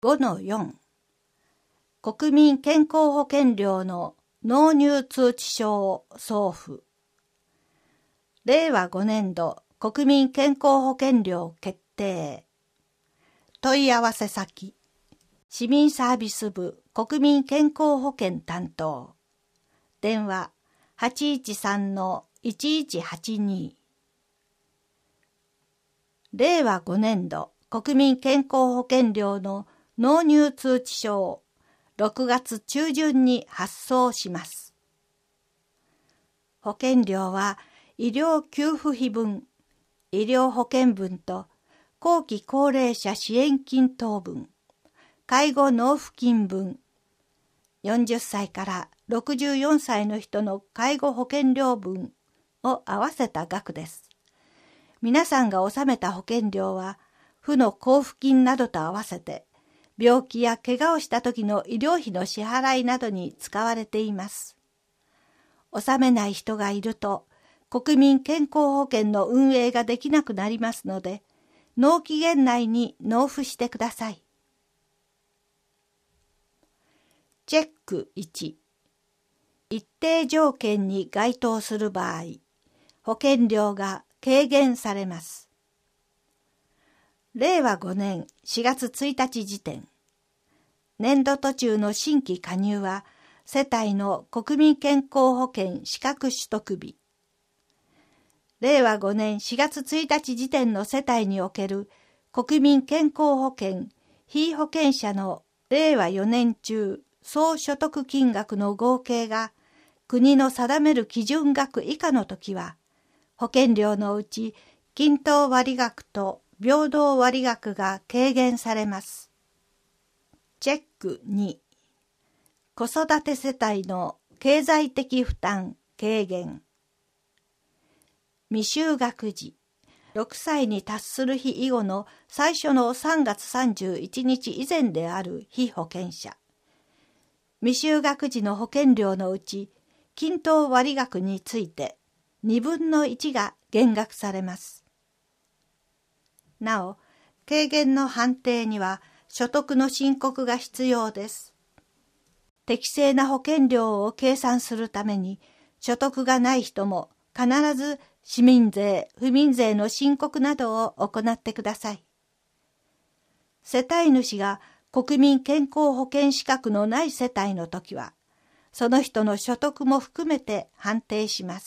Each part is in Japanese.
5-4 国民健康保険料の納入通知書を送付。令和5年度国民健康保険料決定。問い合わせ先、市民サービス部国民健康保険担当。電話 813-1182。令和5年度国民健康保険料の納入通知書を6月中旬に発送します。保険料は医療給付費分、医療保険分と後期高齢者支援金等分、介護納付金分、40歳から64歳の人の介護保険料分を合わせた額です。皆さんが納めた保険料は、付の交付金などと合わせて、病気や怪我をした時の医療費の支払いなどに使われています。納めない人がいると、国民健康保険の運営ができなくなりますので、納期限内に納付してください。チェック1、一定条件に該当する場合、保険料が軽減されます。令和5年4月1日時点、年度途中の新規加入は、世帯の国民健康保険資格取得日。令和5年4月1日時点の世帯における国民健康保険被保険者の令和4年中総所得金額の合計が国の定める基準額以下のときは、保険料のうち均等割額と平等割額が軽減されます。チェック2、子育て世帯の経済的負担軽減。未就学児、6歳に達する日以後の最初の3月31日以前である被保険者。未就学児の保険料のうち、均等割額について2分の1が減額されます。なお、軽減の判定には所得の申告が必要です。適正な保険料を計算するために、所得がない人も必ず市民税、府民税の申告などを行ってください。世帯主が国民健康保険資格のない世帯のときは、その人の所得も含めて判定します。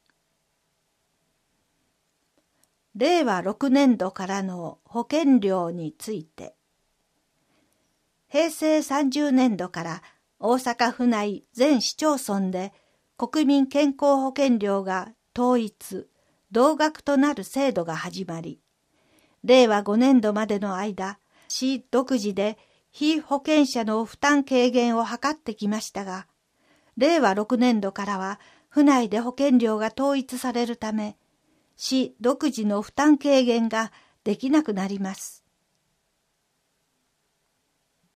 令和6年度からの保険料について、平成30年度から大阪府内全市町村で国民健康保険料が統一、同額となる制度が始まり、令和5年度までの間、市独自で被保険者の負担軽減を図ってきましたが、令和6年度からは府内で保険料が統一されるため、市独自の負担軽減ができなくなります。